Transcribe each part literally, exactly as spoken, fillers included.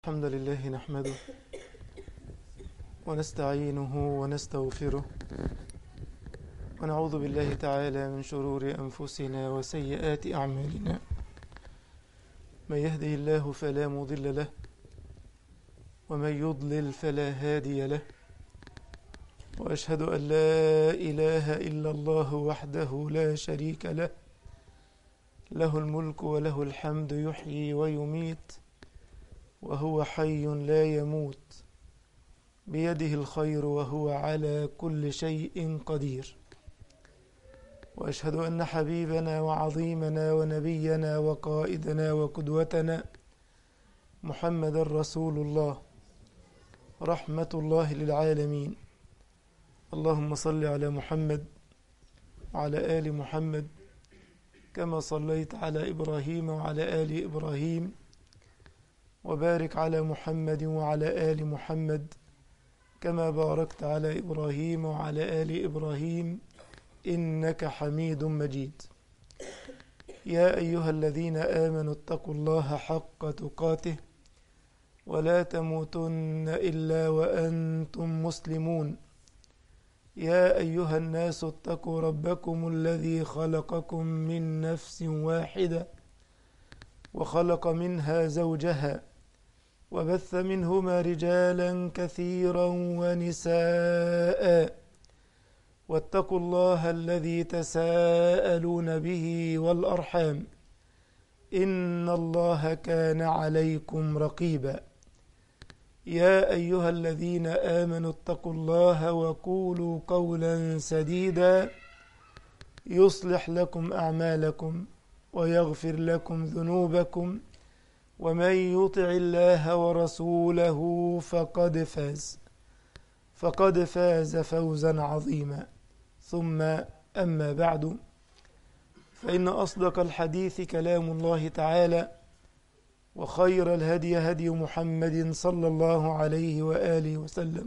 الحمد لله نحمده ونستعينه ونستغفره ونعوذ بالله تعالى من شرور أنفسنا وسيئات أعمالنا. من يهده الله فلا مضل له ومن يضلل فلا هادي له، وأشهد أن لا إله إلا الله وحده لا شريك له، له الملك وله الحمد يحيي ويميت وهو حي لا يموت، بيده الخير وهو على كل شيء قدير. وأشهد أن حبيبنا وعظيمنا ونبينا وقائدنا وقدوتنا محمد رسول الله، رحمة الله للعالمين. اللهم صل على محمد وعلى آل محمد كما صليت على إبراهيم وعلى آل إبراهيم، وبارك على محمد وعلى آل محمد كما باركت على إبراهيم وعلى آل إبراهيم إنك حميد مجيد. يا أيها الذين آمنوا اتقوا الله حق تقاته ولا تموتن إلا وأنتم مسلمون. يا أيها الناس اتقوا ربكم الذي خلقكم من نفس واحدة وخلق منها زوجها وبث منهما رجالا كثيرا ونساء، واتقوا الله الذي تساءلون به والأرحام إن الله كان عليكم رقيبا. يا أيها الذين آمنوا اتقوا الله وقولوا قولا سديدا يصلح لكم أعمالكم ويغفر لكم ذنوبكم، ومن يطع الله ورسوله فقد فاز فقد فاز فوزا عظيما. ثم أما بعد، فإن أصدق الحديث كلام الله تعالى، وخير الهدي هدي محمد صلى الله عليه وآله وسلم،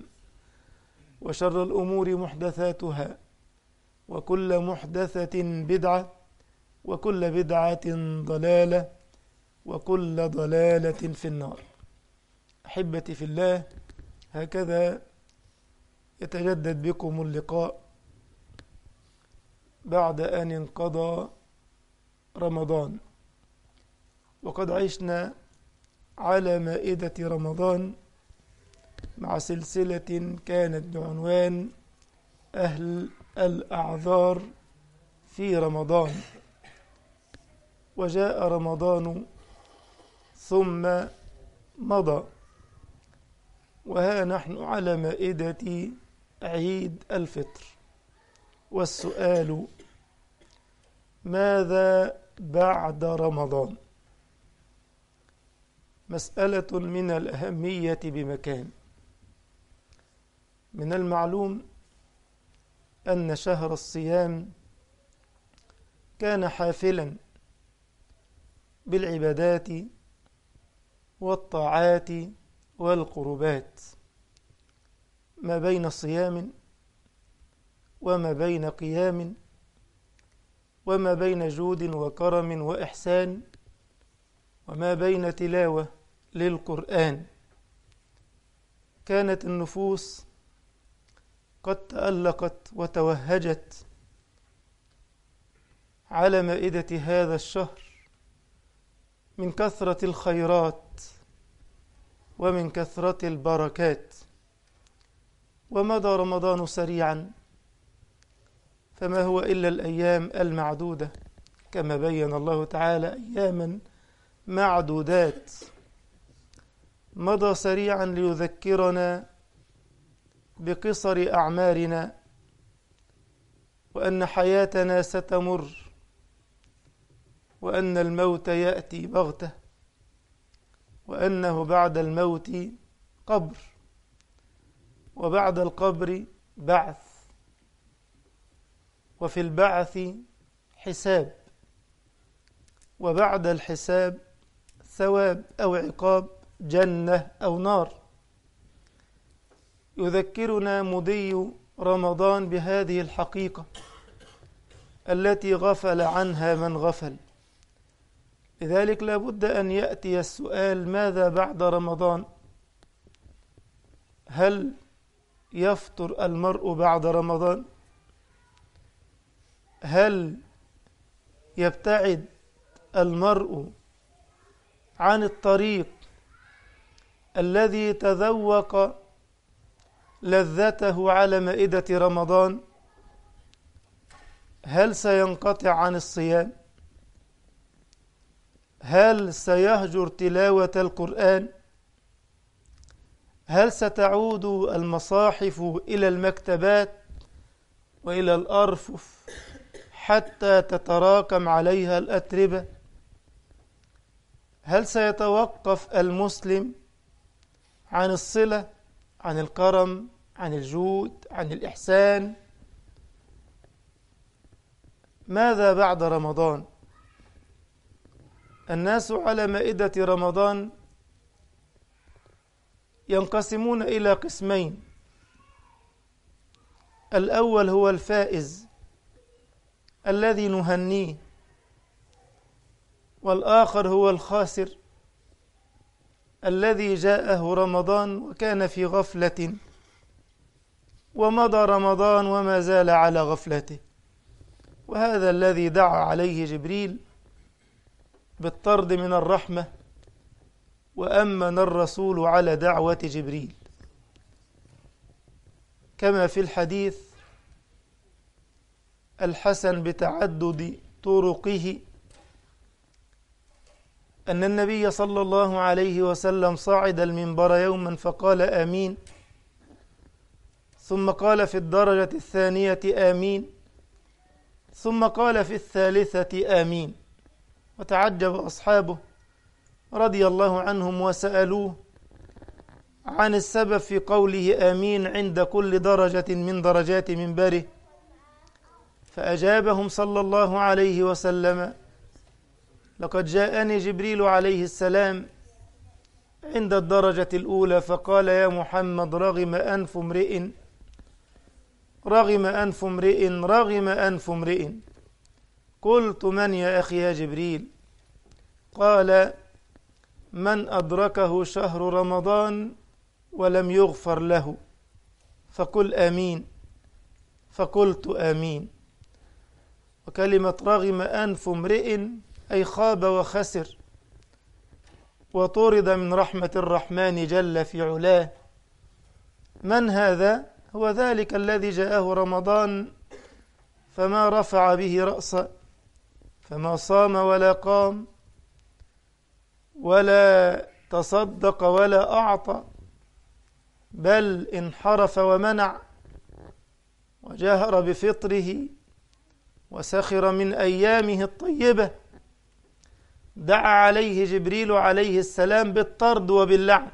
وشر الأمور محدثاتها، وكل محدثة بدعة، وكل بدعة ضلالة، وكل ضلالة في النار. أحبتي في الله، هكذا يتجدد بكم اللقاء بعد أن انقضى رمضان، وقد عشنا على مائدة رمضان مع سلسلة كانت بعنوان أهل الأعذار في رمضان. وجاء رمضان ثم مضى، وها نحن على مائدة عيد الفطر، والسؤال: ماذا بعد رمضان؟ مسألة من الأهمية بمكان. من المعلوم أن شهر الصيام كان حافلا بالعبادات والطاعات والقربات، ما بين صيام وما بين قيام وما بين جود وكرم وإحسان وما بين تلاوة للقرآن. كانت النفوس قد تألقت وتوهجت على مائدة هذا الشهر من كثرة الخيرات ومن كثرة البركات. ومضى رمضان سريعا، فما هو إلا الأيام المعدودة، كما بين الله تعالى: أياما معدودات. مضى سريعا ليذكرنا بقصر أعمارنا، وأن حياتنا ستمر، وأن الموت يأتي بغتة، وأنه بعد الموت قبر، وبعد القبر بعث، وفي البعث حساب، وبعد الحساب ثواب أو عقاب، جنة أو نار. يذكرنا مضي رمضان بهذه الحقيقة التي غفل عنها من غفل، لذلك لابد أن يأتي السؤال: ماذا بعد رمضان؟ هل يفطر المرء بعد رمضان؟ هل يبتعد المرء عن الطريق الذي تذوق لذته على مائدة رمضان؟ هل سينقطع عن الصيام؟ هل سيهجر تلاوة القرآن؟ هل ستعود المصاحف إلى المكتبات وإلى الأرفف حتى تتراكم عليها الأتربة؟ هل سيتوقف المسلم عن الصلة، عن الكرم، عن الجود، عن الإحسان؟ ماذا بعد رمضان؟ الناس على مائدة رمضان ينقسمون إلى قسمين: الأول هو الفائز الذي نهنيه، والآخر هو الخاسر الذي جاءه رمضان وكان في غفلة ومضى رمضان وما زال على غفلته. وهذا الذي دعا عليه جبريل بالطرد من الرحمة، وأمن الرسول على دعوة جبريل، كما في الحديث الحسن بتعدد طرقه أن النبي صلى الله عليه وسلم صعد المنبر يوما فقال آمين، ثم قال في الدرجة الثانية آمين، ثم قال في الثالثة آمين. وتعجب أصحابه رضي الله عنهم وسألوه عن السبب في قوله آمين عند كل درجة من درجات منبره، فأجابهم صلى الله عليه وسلم: لقد جاءني جبريل عليه السلام عند الدرجة الأولى فقال: يا محمد رغم أنف امرئ رغم أنف امرئ رغم أنف امرئ. قلت: من يا أخي يا جبريل؟ قال: من أدركه شهر رمضان ولم يغفر له. فقل آمين. فقلت آمين. وكلمة رغم أنف امرئ أي خاب وخسر وطرد من رحمة الرحمن جل في علاه. من هذا؟ هو ذلك الذي جاءه رمضان فما رفع به رأسا، فما صام ولا قام ولا تصدق ولا أعطى، بل انحرف ومنع وجهر بفطره وسخر من أيامه الطيبة. دعا عليه جبريل عليه السلام بالطرد وباللعن،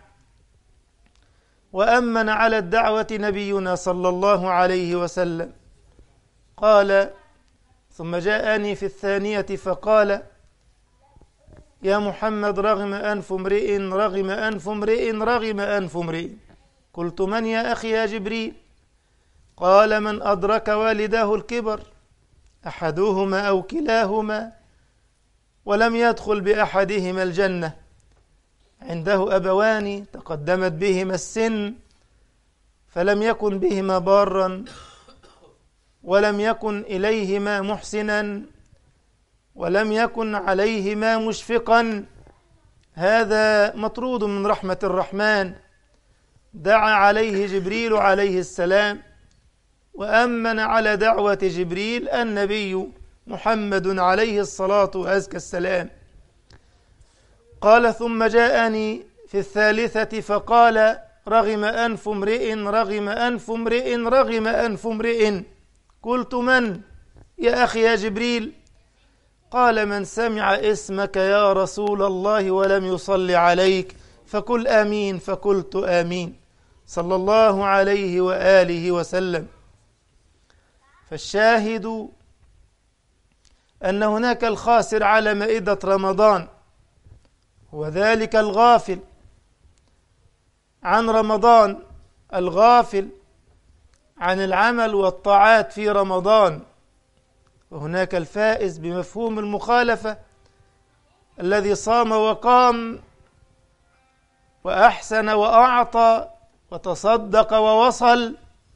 وأمن على الدعوة نبينا صلى الله عليه وسلم. قال: ثم جاءني في الثانية فقال: يا محمد رغم أنف امرئ رغم أنف امرئ رغم أنف امرئ. قلت: من يا أخي يا جبريل؟ قال: من أدرك والداه الكبر أحدهما أو كلاهما ولم يدخل بأحدهما الجنة، عنده أبوان تقدمت بهما السن فلم يكن بهما بارا ولم يكن إليهما محسنا ولم يكن عليهما مشفقا، هذا مطرود من رحمة الرحمن. دعا عليه جبريل عليه السلام وأمن على دعوة جبريل النبي محمد عليه الصلاة وأزكى السلام. قال: ثم جاءني في الثالثة فقال: رغم أنف امرئ رغم أنف امرئ رغم أنف امرئ. قلت: من يا أخي يا جبريل؟ قال: من سمع اسمك يا رسول الله ولم يصل عليك فقل آمين. فقلت آمين صلى الله عليه وآله وسلم. فالشاهد أن هناك الخاسر على مائدة رمضان، وذلك الغافل عن رمضان، الغافل عن العمل والطاعات في رمضان. وهناك الفائز بمفهوم المخالفة الذي صام وقام وأحسن وأعطى وتصدق ووصل،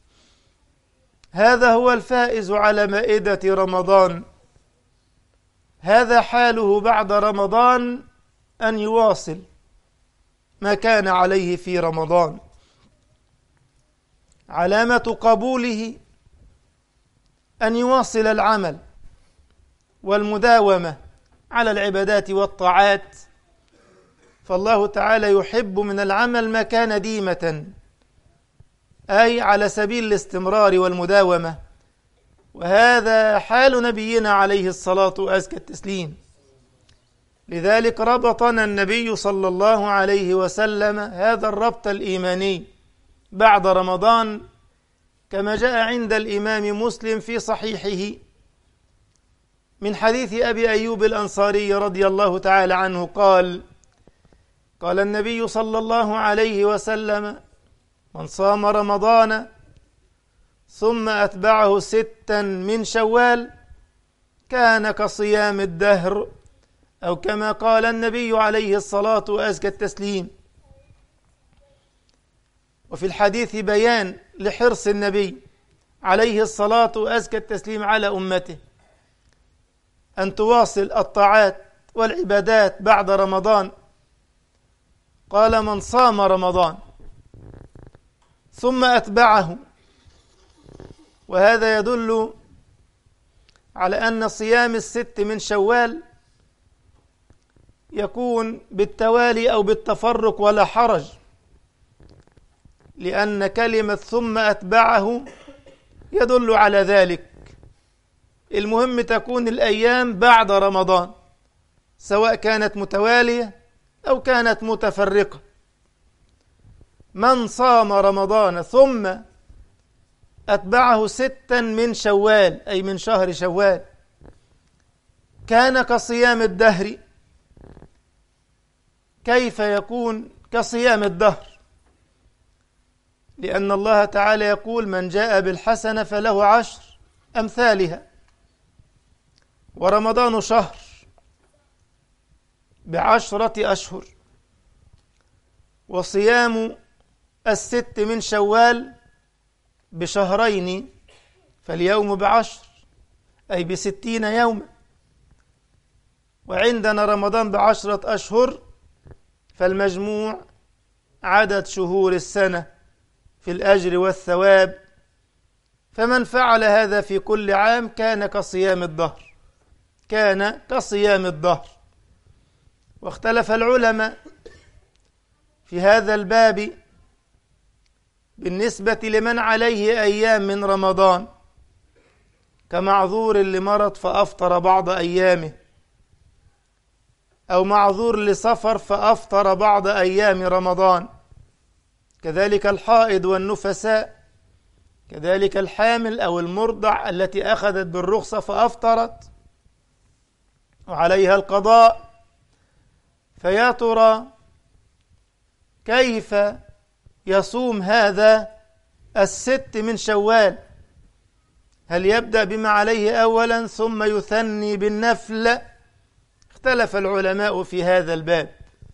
هذا هو الفائز على مائدة رمضان. هذا حاله بعد رمضان، أن يواصل ما كان عليه في رمضان. علامة قبوله أن يواصل العمل والمداومة على العبادات والطاعات، فالله تعالى يحب من العمل ما كان ديمة، أي على سبيل الاستمرار والمداومة. وهذا حال نبينا عليه الصلاة وأزكى التسليم. لذلك ربطنا النبي صلى الله عليه وسلم هذا الربط الإيماني بعد رمضان، كما جاء عند الإمام مسلم في صحيحه من حديث أبي أيوب الأنصاري رضي الله تعالى عنه قال: قال النبي صلى الله عليه وسلم: من صام رمضان ثم أتبعه ستا من شوال كان كصيام الدهر، أو كما قال النبي عليه الصلاة وأزكى التسليم. وفي الحديث بيان لحرص النبي عليه الصلاة وأزكى التسليم على أمته أن تواصل الطاعات والعبادات بعد رمضان. قال: من صام رمضان ثم أتبعه، وهذا يدل على أن صيام الست من شوال يكون بالتوالي أو بالتفرق ولا حرج، لأن كلمة ثم أتبعه يدل على ذلك. المهم تكون الأيام بعد رمضان، سواء كانت متوالية أو كانت متفرقة. من صام رمضان ثم أتبعه ستا من شوال، أي من شهر شوال، كان كصيام الدهر. كيف يكون كصيام الدهر؟ لأن الله تعالى يقول: من جاء بالحسنة فله عشر أمثالها، ورمضان شهر بعشرة أشهر، وصيام الست من شوال بشهرين، فاليوم بعشر أي بستين يوما، وعندنا رمضان بعشرة أشهر، فالمجموع عدد شهور السنة في الأجر والثواب. فمن فعل هذا في كل عام كان كصيام الدهر، كان كصيام الدهر. واختلف العلماء في هذا الباب بالنسبة لمن عليه أيام من رمضان، كمعذور لمرض فأفطر بعض أيامه، أو معذور لسفر فأفطر بعض أيام رمضان، كذلك الحائض والنفساء، كذلك الحامل أو المرضع التي أخذت بالرخصة فأفطرت وعليها القضاء. فيا ترى كيف يصوم هذا الست من شوال؟ هل يبدأ بما عليه أولا ثم يثني بالنفل؟ اختلف العلماء في هذا الباب.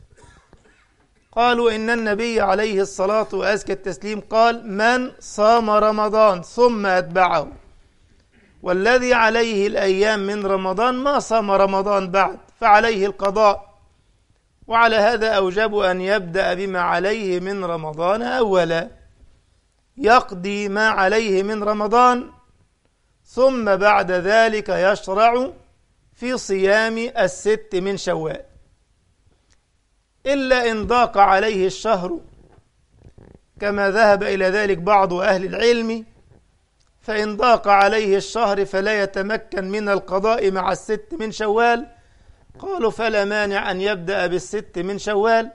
قالوا إن النبي عليه الصلاة وأزكى التسليم قال: من صام رمضان ثم أتبعه، والذي عليه الأيام من رمضان ما صام رمضان بعد فعليه القضاء، وعلى هذا أوجب أن يبدأ بما عليه من رمضان أولا، يقضي ما عليه من رمضان، ثم بعد ذلك يشرع في صيام الست من شوال، إلا إن ضاق عليه الشهر كما ذهب إلى ذلك بعض أهل العلم. فإن ضاق عليه الشهر فلا يتمكن من القضاء مع الست من شوال، قالوا فلا مانع أن يبدأ بالست من شوال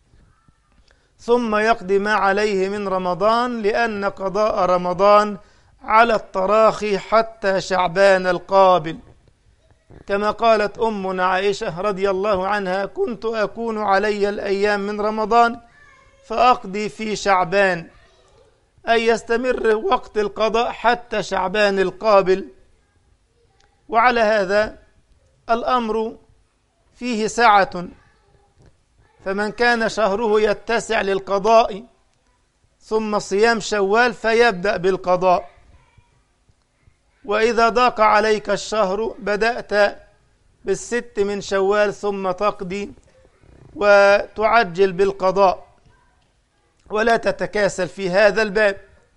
ثم يقضي ما عليه من رمضان، لأن قضاء رمضان على التراخي حتى شعبان القابل، كما قالت أمنا عائشة رضي الله عنها: كنت أكون علي الأيام من رمضان فأقضي في شعبان، أي يستمر وقت القضاء حتى شعبان القابل. وعلى هذا الأمر فيه سعة، فمن كان شهره يتسع للقضاء ثم صيام شوال فيبدأ بالقضاء، وإذا ضاق عليك الشهر بدأت بالست من شوال ثم تقضي وتعجل بالقضاء، ولا تتكاسل في هذا الباب.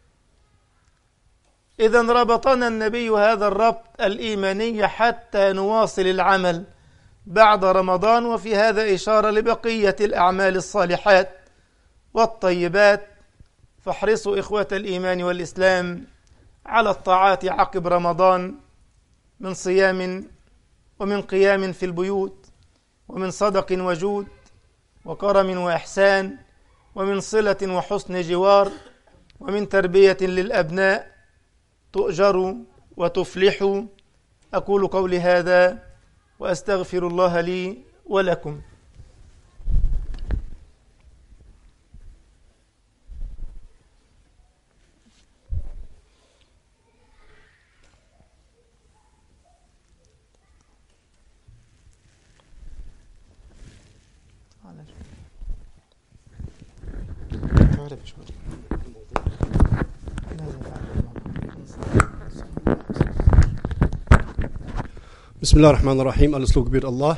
إذن ربطنا النبي هذا الربط الإيماني حتى نواصل العمل بعد رمضان، وفي هذا إشارة لبقية الأعمال الصالحات والطيبات. فاحرصوا إخوة الإيمان والإسلام على الطاعات عقب رمضان، من صيام ومن قيام في البيوت، ومن صدق وجود وكرم وإحسان، ومن صلة وحسن جوار، ومن تربية للأبناء تؤجروا وتفلحوا. أقول قولي هذا وأستغفر الله لي ولكم. Bismillahirrahmanirrahim, alles Lob gebührt Allah,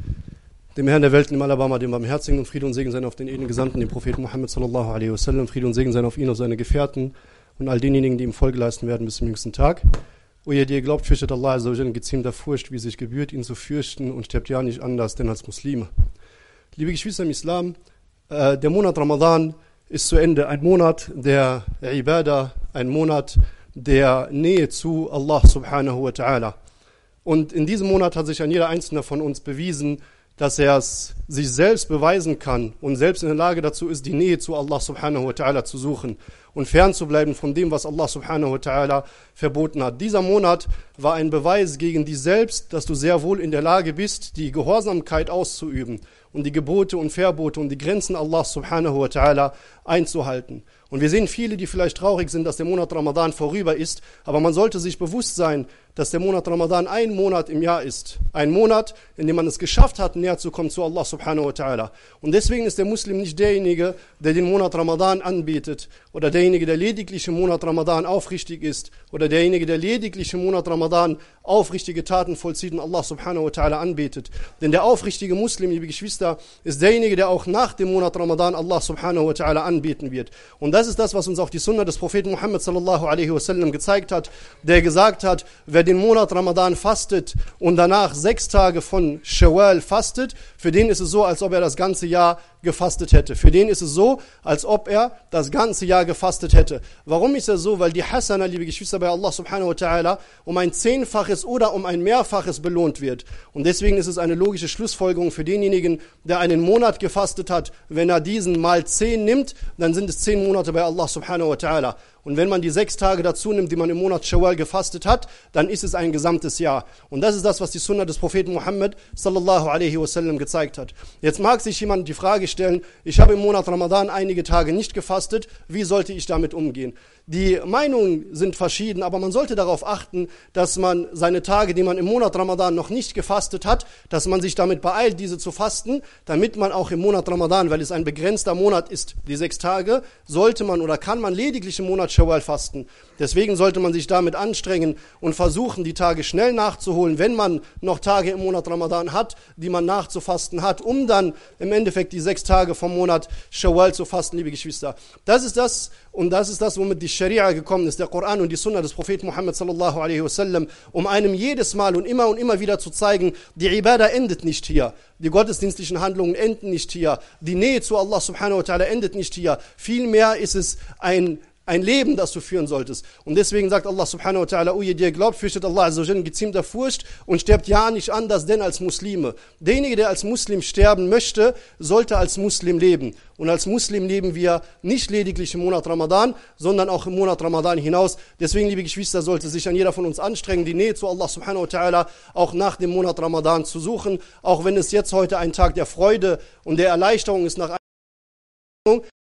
dem Herrn der Welten, dem Allerbarmer, dem Barmherzigen, und Friede und Segen sein auf den edlen Gesandten, den Propheten Muhammad sallallahu alaihi wasallam, Friede und Segen sein auf ihn, auf seine Gefährten und all denjenigen, die ihm Folge leisten werden bis zum jüngsten Tag. O ihr, die ihr glaubt, fürchtet Allah azza wa jalla in geziemter Furcht, wie sich gebührt, ihn zu fürchten, und sterbt ja nicht anders, denn als Muslime. Liebe Geschwister im Islam, äh, der Monat Ramadan ist zu Ende, ein Monat der Ibadah, ein Monat der Nähe zu Allah subhanahu wa ta'ala. Und in diesem Monat hat sich ein jeder Einzelne von uns bewiesen, dass er es sich selbst beweisen kann und selbst in der Lage dazu ist, die Nähe zu Allah subhanahu wa ta'ala zu suchen und fernzubleiben von dem, was Allah subhanahu wa ta'ala verboten hat. Dieser Monat war ein Beweis gegen dich selbst, dass du sehr wohl in der Lage bist, die Gehorsamkeit auszuüben und die Gebote und Verbote und die Grenzen Allah subhanahu wa ta'ala einzuhalten. Und wir sehen viele, die vielleicht traurig sind, dass der Monat Ramadan vorüber ist, aber man sollte sich bewusst sein, dass der Monat Ramadan ein Monat im Jahr ist. Ein Monat, in dem man es geschafft hat, näher zu kommen zu Allah subhanahu wa ta'ala. Und deswegen ist der Muslim nicht derjenige, der den Monat Ramadan anbetet, oder derjenige, der lediglich im Monat Ramadan aufrichtig ist, oder derjenige, der lediglich im Monat Ramadan aufrichtige Taten vollzieht und Allah subhanahu wa ta'ala anbetet. Denn der aufrichtige Muslim, liebe Geschwister, ist derjenige, der auch nach dem Monat Ramadan Allah subhanahu wa ta'ala anbeten wird. Und das ist das, was uns auch die Sunna des Propheten Muhammad sallallahu alaihi wasallam gezeigt hat, der gesagt hat, wer den Monat Ramadan fastet und danach sechs Tage von Shawwal fastet, für den ist es so, als ob er das ganze Jahr gefastet hätte. Für den ist es so, als ob er das ganze Jahr gefastet hätte. Warum ist er so? Weil die Hasana, liebe Geschwister, bei Allah subhanahu wa ta'ala um ein Zehnfaches oder um ein Mehrfaches belohnt wird. Und deswegen ist es eine logische Schlussfolgerung für denjenigen, der einen Monat gefastet hat. Wenn er diesen mal zehn nimmt, dann sind es zehn Monate bei Allah subhanahu wa ta'ala. Und wenn man die sechs Tage dazu nimmt, die man im Monat Shawwal gefastet hat, dann ist es ein gesamtes Jahr. Und das ist das, was die Sunna des Propheten Muhammad sallallahu alaihi wasallam gezeigt hat. Jetzt mag sich jemand die Frage stellen, ich habe im Monat Ramadan einige Tage nicht gefastet, wie sollte ich damit umgehen? Die Meinungen sind verschieden, aber man sollte darauf achten, dass man seine Tage, die man im Monat Ramadan noch nicht gefastet hat, dass man sich damit beeilt, diese zu fasten, damit man auch im Monat Ramadan, weil es ein begrenzter Monat ist, die sechs Tage, sollte man oder kann man lediglich im Monat Shawwal fasten. Deswegen sollte man sich damit anstrengen und versuchen, die Tage schnell nachzuholen, wenn man noch Tage im Monat Ramadan hat, die man nachzufasten hat, um dann im Endeffekt die sechs Tage vom Monat Shawwal zu fasten, liebe Geschwister. Das ist das, und das ist das, womit die Scharia gekommen ist, der Koran und die Sunna des Propheten Muhammad sallallahu alaihi wasallam, um einem jedes Mal und immer und immer wieder zu zeigen, die Ibadah endet nicht hier. Die gottesdienstlichen Handlungen enden nicht hier. Die Nähe zu Allah subhanahu wa ta'ala endet nicht hier. Vielmehr ist es ein Ein Leben, das du führen solltest. Und deswegen sagt Allah subhanahu wa ta'ala, o ihr, die ihr glaubt, fürchtet Allah azza wa jalla in geziemter Furcht und sterbt ja nicht anders denn als Muslime. Derjenige, der als Muslim sterben möchte, sollte als Muslim leben. Und als Muslim leben wir nicht lediglich im Monat Ramadan, sondern auch im Monat Ramadan hinaus. Deswegen, liebe Geschwister, sollte sich an jeder von uns anstrengen, die Nähe zu Allah subhanahu wa ta'ala auch nach dem Monat Ramadan zu suchen. Auch wenn es jetzt heute ein Tag der Freude und der Erleichterung ist nach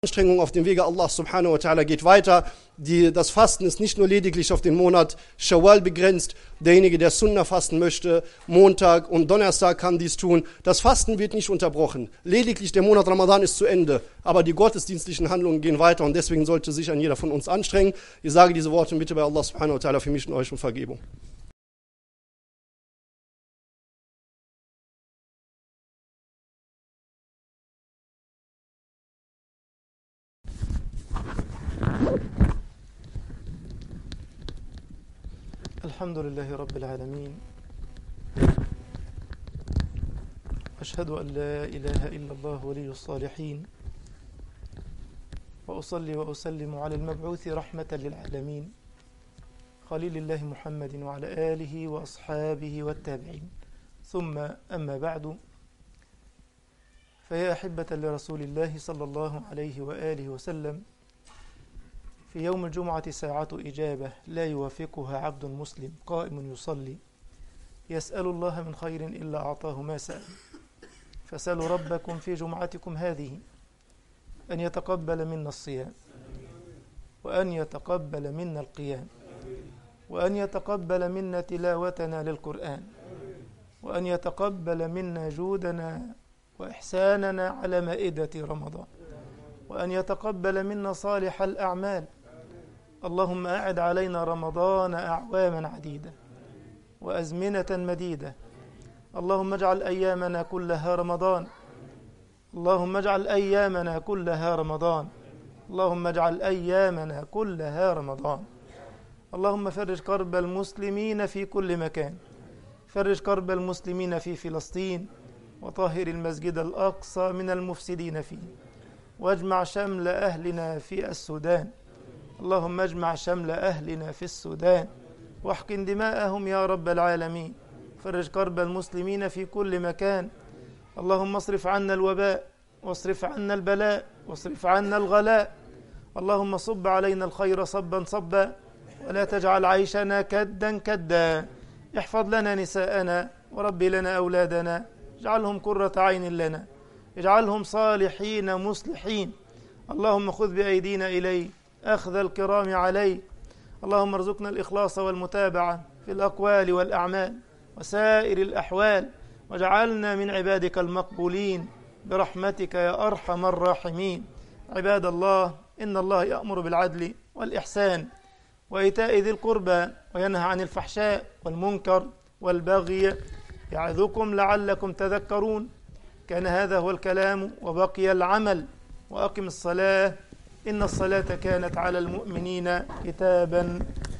Anstrengung auf dem Wege Allah subhanahu wa ta'ala geht weiter. Die, das Fasten ist nicht nur lediglich auf den Monat Shawwal begrenzt. Derjenige, der Sunnah fasten möchte, Montag und Donnerstag kann dies tun. Das Fasten wird nicht unterbrochen. Lediglich der Monat Ramadan ist zu Ende. Aber die gottesdienstlichen Handlungen gehen weiter und deswegen sollte sich ein jeder von uns anstrengen. Ich sage diese Worte und bitte bei Allah subhanahu wa ta'ala für mich und euch um Vergebung. الحمد لله رب العالمين، أشهد أن لا إله إلا الله ولي الصالحين، وأصلي وأسلم على المبعوث رحمة للعالمين خليل الله محمد وعلى آله وأصحابه والتابعين، ثم أما بعد، فيا أحبة لرسول الله صلى الله عليه وآله وسلم، في يوم الجمعة ساعة إجابة لا يوافقها عبد مسلم قائم يصلي يسأل الله من خير إلا أعطاه ما سأل. فسألوا ربكم في جمعتكم هذه أن يتقبل منا الصيام، وأن يتقبل منا القيام، وأن يتقبل منا تلاوتنا للقرآن، وأن يتقبل منا جودنا وإحساننا على مائدة رمضان، وأن يتقبل منا صالح الأعمال. اللهم أعد علينا رمضان أعواما عديدة وأزمنة مديدة. اللهم اجعل أيامنا كلها رمضان، اللهم اجعل أيامنا كلها رمضان، اللهم اجعل أيامنا كلها رمضان. اللهم فرج كرب المسلمين في كل مكان، فرج كرب المسلمين في فلسطين، وطهر المسجد الأقصى من المفسدين فيه، واجمع شمل أهلنا في السودان. اللهم اجمع شمل أهلنا في السودان واحقن دماءهم يا رب العالمين. فرج كرب المسلمين في كل مكان. اللهم اصرف عنا الوباء، واصرف عنا البلاء، واصرف عنا الغلاء. اللهم صب علينا الخير صبا صبا، ولا تجعل عيشنا كدا كدا. احفظ لنا نساءنا وربي لنا أولادنا، اجعلهم قرة عين لنا، اجعلهم صالحين مصلحين. اللهم خذ بأيدينا إليه أخذ الكرام عليه. اللهم ارزقنا الإخلاص والمتابعة في الأقوال والأعمال وسائر الأحوال، واجعلنا من عبادك المقبولين برحمتك يا أرحم الراحمين. عباد الله، إن الله يأمر بالعدل والإحسان وإيتاء ذي القربى وينهى عن الفحشاء والمنكر والبغي يعظكم لعلكم تذكرون. كان هذا هو الكلام وبقي العمل. وأقم الصلاة، إن الصلاة كانت على المؤمنين كتابا